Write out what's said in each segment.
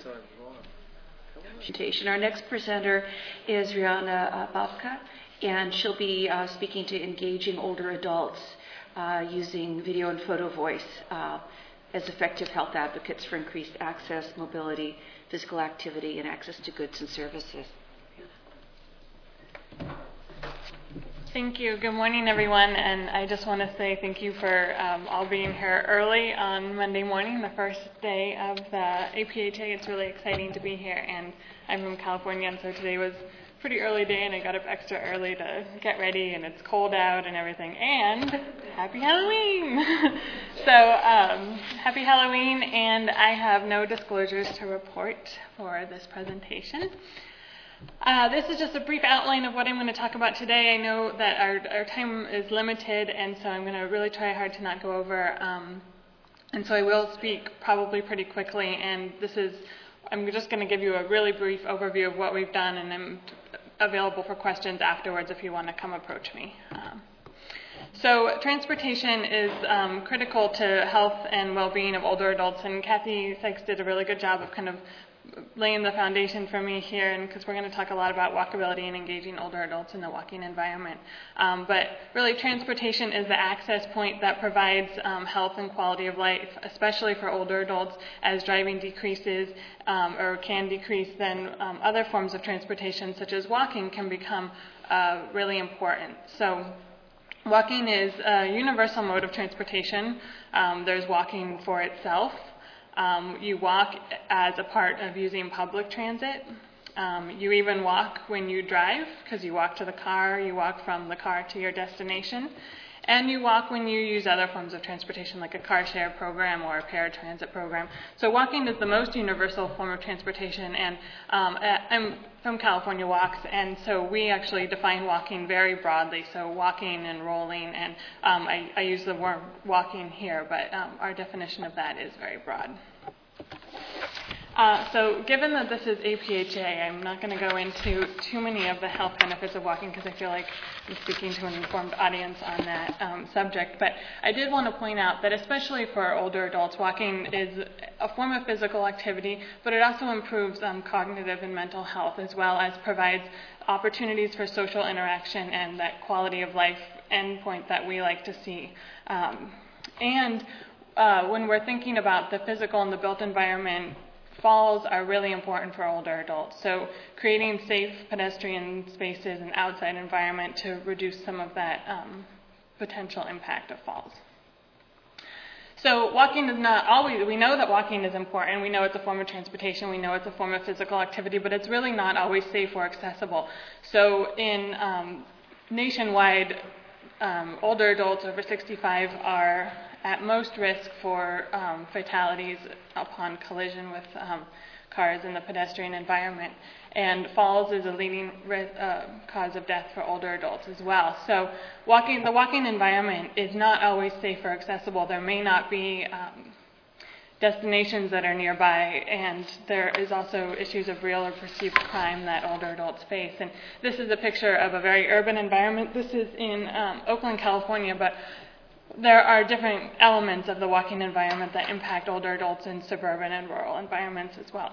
Our next presenter is Rihanna Babka, and she'll be speaking to engaging older adults using video and photo voice as effective health advocates for increased access, mobility, physical activity, and access to goods and services. Thank you. Good morning, everyone. And I just want to say thank you for all being here early on Monday morning, the first day of the APHA. It's really exciting to be here. And I'm from California, and so today was a pretty early day, and I got up extra early to get ready, and it's cold out and everything. And happy Halloween! Happy Halloween, and I have no disclosures to report for this presentation. This is just a brief outline of what I'm going to talk about today. I know that our time is limited, and so I'm going to really try hard to not go over. And so I will speak probably pretty quickly, and I'm just going to give you a really brief overview of what we've done, and I'm available for questions afterwards if you want to come approach me. So transportation is critical to health and well-being of older adults, and Kathy Sykes did a really good job of kind of laying the foundation for me here, and because we're going to talk a lot about walkability and engaging older adults in the walking environment. But really, transportation is the access point that provides health and quality of life, especially for older adults. As driving decreases or can decrease, then other forms of transportation, such as walking, can become really important. So walking is a universal mode of transportation. There's walking for itself. You walk as a part of using public transit. You even walk when you drive, because you walk to the car, you walk from the car to your destination. And you walk when you use other forms of transportation, like a car share program or a paratransit program. So walking is the most universal form of transportation, and I'm from California Walks, and so we actually define walking very broadly, so walking and rolling, and I use the word walking here, but our definition of that is very broad. So given that this is APHA, I'm not going to go into too many of the health benefits of walking because I feel like I'm speaking to an informed audience on that subject. But I did want to point out that especially for older adults, walking is a form of physical activity, but it also improves cognitive and mental health, as well as provides opportunities for social interaction and that quality of life endpoint that we like to see. When we're thinking about the physical and the built environment, falls are really important for older adults. So creating safe pedestrian spaces and outside environment to reduce some of that potential impact of falls. So walking is not always, we know that walking is important, we know it's a form of transportation, we know it's a form of physical activity, but it's really not always safe or accessible. So in nationwide, older adults over 65 are at most risk for fatalities upon collision with cars in the pedestrian environment. And falls is a leading cause of death for older adults as well. So the walking environment is not always safe or accessible. There may not be destinations that are nearby, and there is also issues of real or perceived crime that older adults face. And this is a picture of a very urban environment. This is in Oakland, California, but there are different elements of the walking environment that impact older adults in suburban and rural environments as well.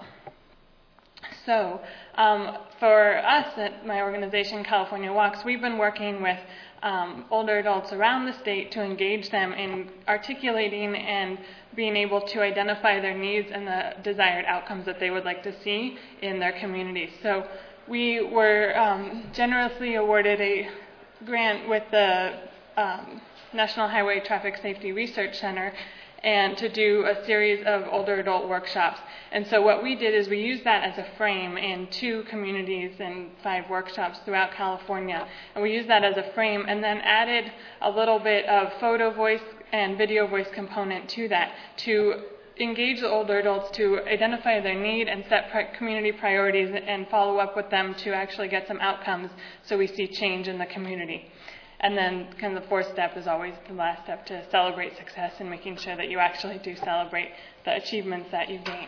So for us at my organization, California Walks, we've been working with older adults around the state to engage them in articulating and being able to identify their needs and the desired outcomes that they would like to see in their communities. So we were generously awarded a grant with the National Highway Traffic Safety Research Center and to do a series of older adult workshops. And so what we did is we used that as a frame in 2 communities and 5 workshops throughout California. And we used that as a frame and then added a little bit of photo voice and video voice component to that to engage the older adults to identify their need and set community priorities and follow up with them to actually get some outcomes so we see change in the community. And then kind of the 4th step is always the last step, to celebrate success and making sure that you actually do celebrate the achievements that you gain.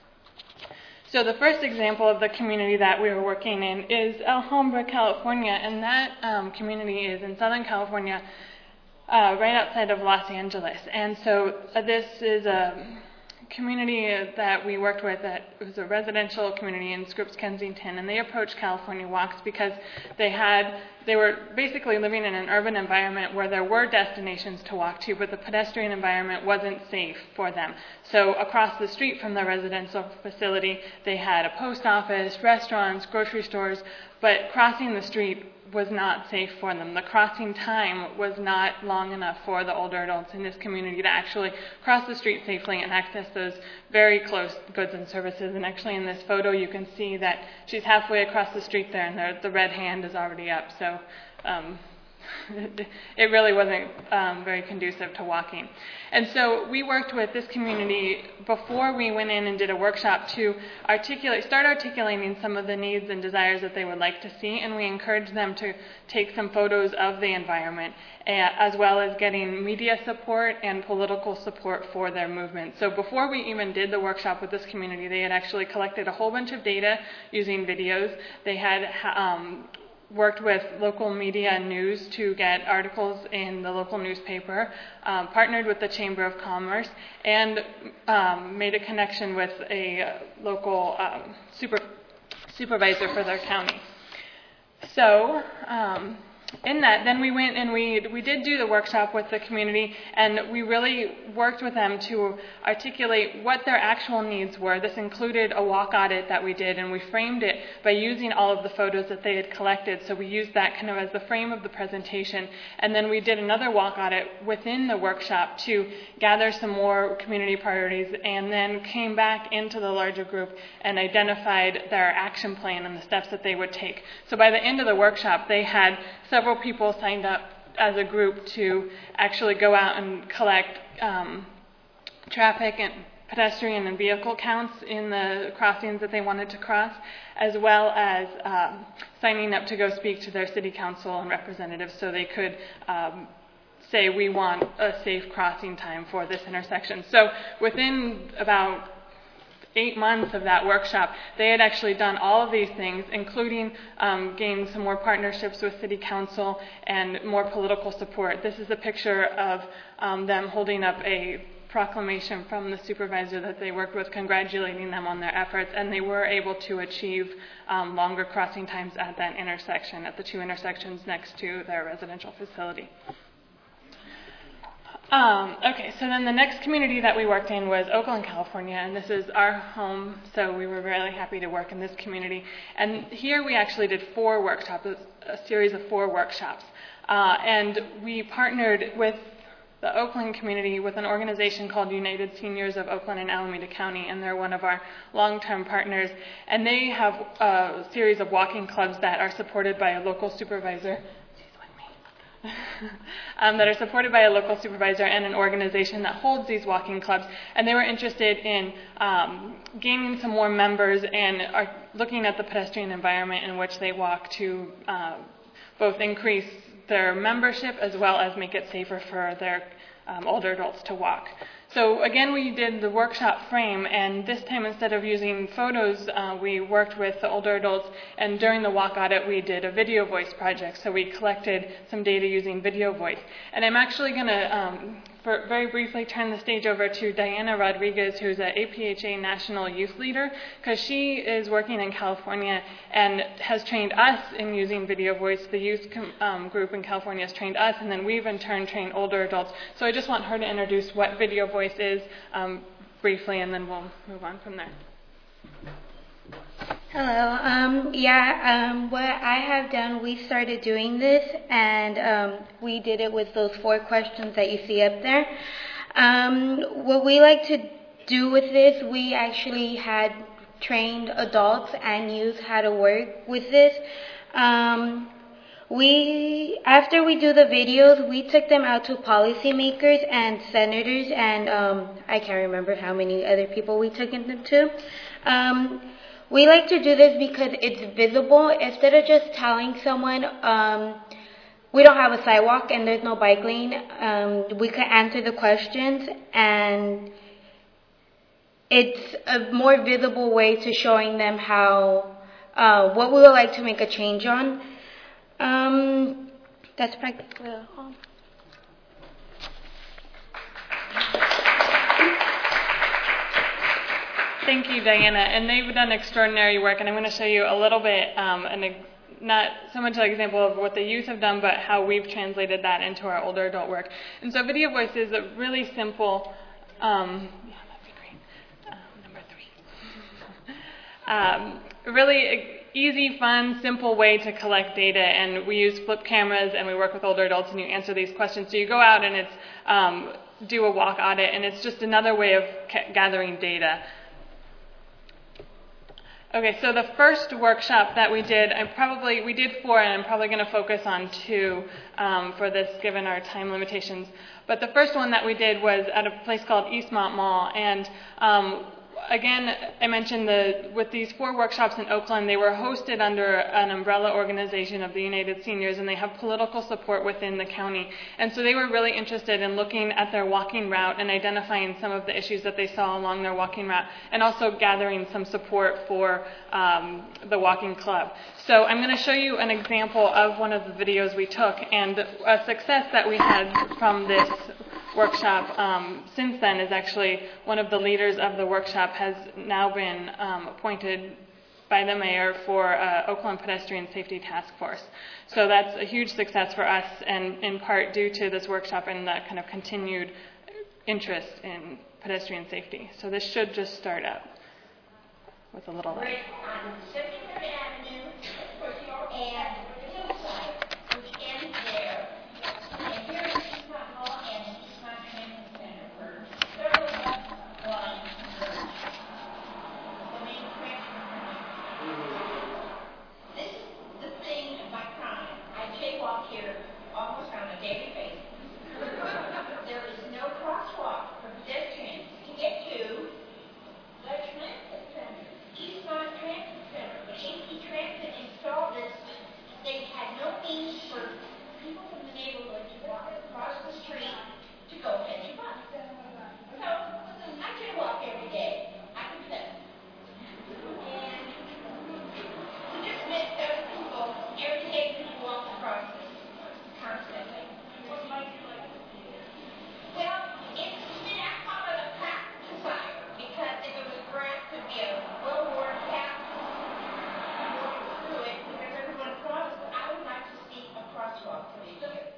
So the first example of the community that we were working in is Alhambra, California, and that community is in Southern California, right outside of Los Angeles. And so this is a community that we worked with, that was a residential community in Scripps, Kensington, and they approached California Walks because they were basically living in an urban environment where there were destinations to walk to, but the pedestrian environment wasn't safe for them. So across the street from the residential facility, they had a post office, restaurants, grocery stores, but crossing the street was not safe for them. The crossing time was not long enough for the older adults in this community to actually cross the street safely and access those very close goods and services. And actually in this photo you can see that she's halfway across the street there, and the red hand is already up. So it really wasn't very conducive to walking. And so we worked with this community before we went in and did a workshop to start articulating some of the needs and desires that they would like to see, and we encouraged them to take some photos of the environment, as well as getting media support and political support for their movement. So before we even did the workshop with this community, they had actually collected a whole bunch of data using videos. They had worked with local media and news to get articles in the local newspaper, partnered with the Chamber of Commerce, and made a connection with a local supervisor for their county. So in that, then we went and we did do the workshop with the community, and we really worked with them to articulate what their actual needs were. This included a walk audit that we did, and we framed it by using all of the photos that they had collected. So we used that kind of as the frame of the presentation, and then we did another walk audit within the workshop to gather some more community priorities, and then came back into the larger group and identified their action plan and the steps that they would take. So by the end of the workshop, they had several people signed up as a group to actually go out and collect traffic and pedestrian and vehicle counts in the crossings that they wanted to cross, as well as signing up to go speak to their city council and representatives so they could say, we want a safe crossing time for this intersection. So within about 8 months of that workshop, they had actually done all of these things, including gained some more partnerships with City Council and more political support. This is a picture of them holding up a proclamation from the supervisor that they worked with, congratulating them on their efforts, and they were able to achieve longer crossing times at that intersection, at the 2 intersections next to their residential facility. Okay, so then the next community that we worked in was Oakland, California, and this is our home, so we were really happy to work in this community. And here we actually did 4 workshops, a series of 4 workshops. And we partnered with the Oakland community with an organization called United Seniors of Oakland and Alameda County, and they're one of our long-term partners. And they have a series of walking clubs that are supported by a local supervisor. That are supported by a local supervisor and an organization that holds these walking clubs, and they were interested in gaining some more members and are looking at the pedestrian environment in which they walk to both increase their membership as well as make it safer for their older adults to walk. So again, we did the workshop frame, and this time instead of using photos, we worked with the older adults, and during the walk audit we did a video voice project. So we collected some data using video voice. And I'm actually going to very briefly turn the stage over to Diana Rodriguez, who's an APHA National Youth Leader, because she is working in California and has trained us in using video voice. The youth group in California has trained us, and then we've in turn trained older adults. So I just want her to introduce what video voice is briefly, and then we'll move on from there. Hello. What I have done, we started doing this, and we did it with those 4 questions that you see up there. What we like to do with this, we actually had trained adults and youth how to work with this. After we do the videos, we took them out to policymakers and senators, and I can't remember how many other people we took them to. We like to do this because it's visible. Instead of just telling someone we don't have a sidewalk and there's no bike lane, we could answer the questions, and it's a more visible way to showing them how what we would like to make a change on. That's practically all. Thank you, Diana. And they've done extraordinary work, and I'm going to show you a little bit, not so much an example of what the youth have done, but how we've translated that into our older adult work. And so Video Voice is a really simple, that'd be great. Number 3. Really easy, fun, simple way to collect data, and we use flip cameras, and we work with older adults, and you answer these questions. So you go out and it's do a walk audit, and it's just another way of gathering data. Okay, so the first workshop that we did, we did 4, and I'm probably going to focus on 2 for this, given our time limitations. But the first one that we did was at a place called Eastmont Mall, and again, I mentioned with these 4 workshops in Oakland, they were hosted under an umbrella organization of the United Seniors, and they have political support within the county. And so they were really interested in looking at their walking route and identifying some of the issues that they saw along their walking route, and also gathering some support for the walking club. So I'm going to show you an example of one of the videos we took, and a success that we had from this workshop since then is actually one of the leaders of the workshop has now been appointed by the mayor for Oakland Pedestrian Safety Task Force. So that's a huge success for us, and in part due to this workshop and that kind of continued interest in pedestrian safety. So this should just start out with a little light. On 73rd Avenue and Hillside, which ends there. And here is Eastmont Mall and Eastmont Transit Center. Third line merge. The main transit. This is the thing of my crime. I jaywalk here almost on a daily basis. There is no crosswalk for pedestrians to get to the transit center. Eastmont Transit Center. When AP Transit installed this, they had no means for people from the neighborhood to walk across the street to go catch a bus. So I jaywalk every day. I confess. And we just met other people. Every day people walk across this constantly. Well, I call it a pack desire, because if it was grass, it would be a well-worn path going through it, because everyone crosses. I would like to see a crosswalk for these here.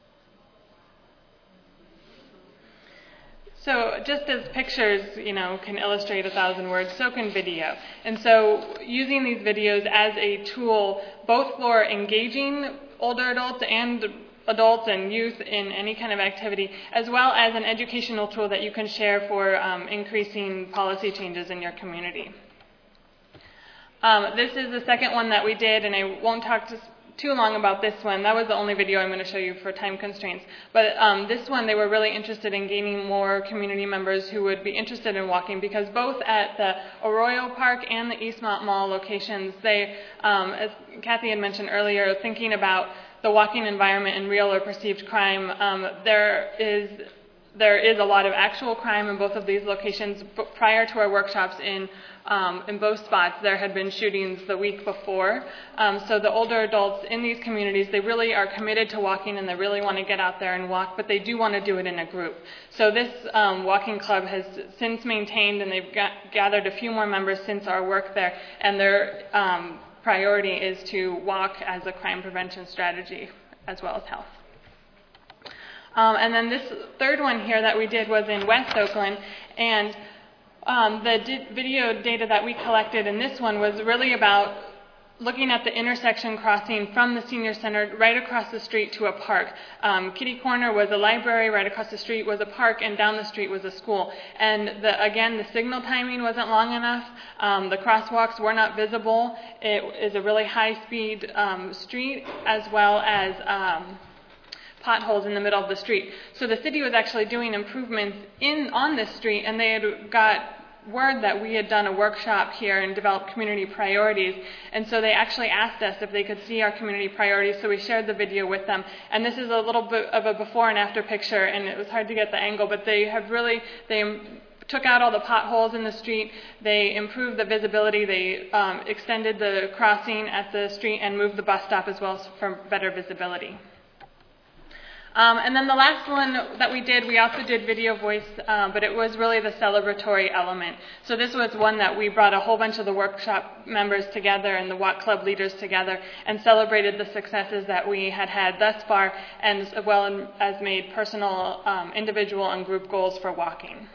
So just as pictures, can illustrate 1,000 words, so can video. And so using these videos as a tool, both for engaging older adults and youth in any kind of activity, as well as an educational tool that you can share for increasing policy changes in your community. This is the second one that we did, and I won't talk too long about this one. That was the only video I'm going to show you for time constraints. But this one, they were really interested in gaining more community members who would be interested in walking, because both at the Arroyo Park and the Eastmont Mall locations, they, as Kathy had mentioned earlier, thinking about the walking environment and real or perceived crime, there is a lot of actual crime in both of these locations. But prior to our workshops in both spots, there had been shootings the week before. So the older adults in these communities, they really are committed to walking, and they really want to get out there and walk, but they do want to do it in a group. So this walking club has since maintained, and they've gathered a few more members since our work there, and their priority is to walk as a crime prevention strategy as well as health. And then this third one here that we did was in West Oakland, and the video data that we collected in this one was really about looking at the intersection crossing from the senior center right across the street to a park. Kitty Corner was a library, right across the street was a park, and down the street was a school. And again, the signal timing wasn't long enough. The crosswalks were not visible. It is a really high-speed street, as well as potholes in the middle of the street. So the city was actually doing improvements on this street, and they had got word that we had done a workshop here and developed community priorities, and so they actually asked us if they could see our community priorities, so we shared the video with them. And this is a little bit of a before and after picture, and it was hard to get the angle, but they took out all the potholes in the street, they improved the visibility, they extended the crossing at the street, and moved the bus stop as well for better visibility. And then the last one that we also did video voice, but it was really the celebratory element. So this was one that we brought a whole bunch of the workshop members together and the Walk Club leaders together and celebrated the successes that we had thus far, and as well as made personal, individual, and group goals for walking.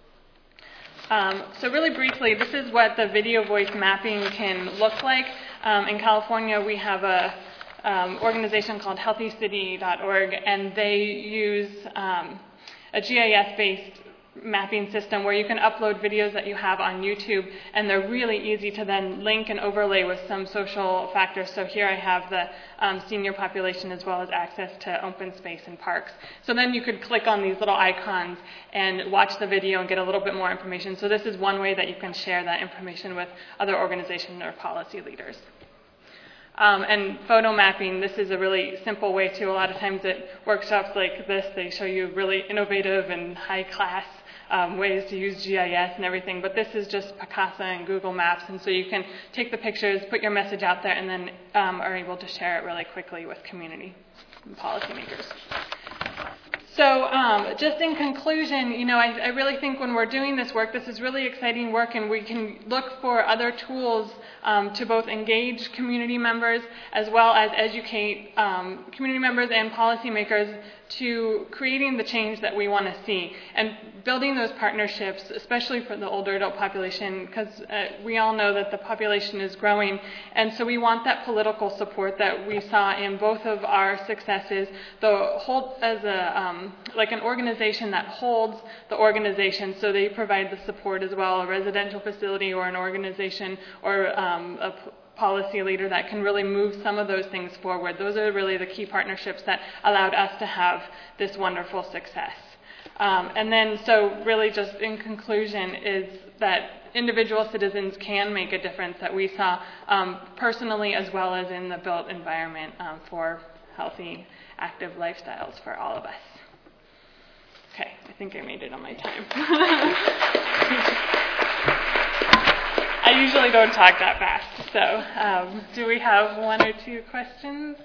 So really briefly, this is what the video voice mapping can look like. In California, we have a organization called healthycity.org, and they use a GIS-based mapping system where you can upload videos that you have on YouTube, and they're really easy to then link and overlay with some social factors. So here I have the senior population as well as access to open space and parks. So then you could click on these little icons and watch the video and get a little bit more information. So this is one way that you can share that information with other organizations or policy leaders. And photo mapping, this is a really simple way too. A lot of times at workshops like this, they show you really innovative and high-class ways to use GIS and everything, but this is just Picasa and Google Maps, and so you can take the pictures, put your message out there, and then are able to share it really quickly with community and policymakers. So just in conclusion, I really think when we're doing this work, this is really exciting work, and we can look for other tools to both engage community members as well as educate community members and policymakers to creating the change that we want to see and building those partnerships, especially for the older adult population, because we all know that the population is growing, and so we want that political support that we saw in both of our successes. The whole as a like an organization that holds the organization, so they provide the support as well, a residential facility or an organization or a policy leader that can really move some of those things forward. Those are really the key partnerships that allowed us to have this wonderful success. And then, so really just in conclusion is that individual citizens can make a difference that we saw personally as well as in the built environment for healthy, active lifestyles for all of us. Okay, I think I made it on my time. I usually don't talk that fast, so do we have one or two questions?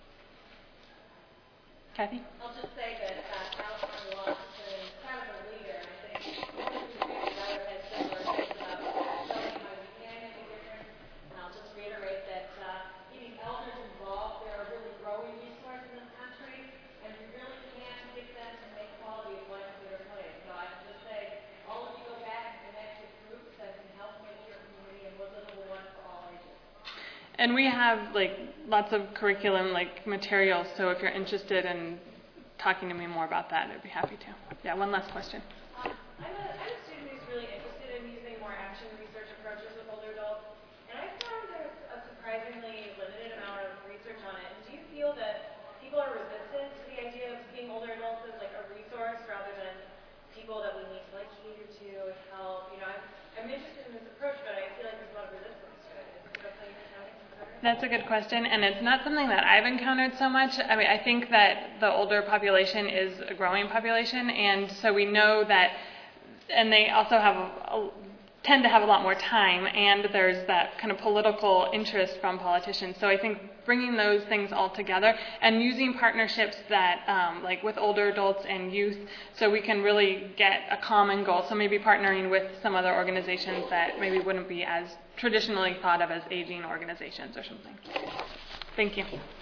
Kathy? I'll just say that California Law is kind of a leader, I think. Another has similar things about showing how we can make a difference. And I'll just reiterate that getting elders involved, they're a really growing resource in this country, and we really can't pick them to make quality of life a better place. So I would just say, all of you go back and connect with groups that can help make your community a more livable one for all ages. And we have lots of curriculum materials, so if you're interested in talking to me more about that, I'd be happy to. Yeah, one last question. I'm a student who's really interested in using more action research approaches with older adults, and I found there's a surprisingly limited amount of research on it. And do you feel that people are resistant to the idea of seeing older adults as a resource rather than people that we need to cater to and help? I'm interested in this approach, but I feel like there's a lot of resistance to it. Is it a thing you're having considered? That's a good question, and it's not something that I've encountered so much. I mean, I think that the older population is a growing population, and so we know that, and they also tend to have a lot more time, and there's that kind of political interest from politicians. So I think bringing those things all together and using partnerships that, with older adults and youth, so we can really get a common goal. So maybe partnering with some other organizations that maybe wouldn't be as traditionally thought of as aging organizations or something. Thank you.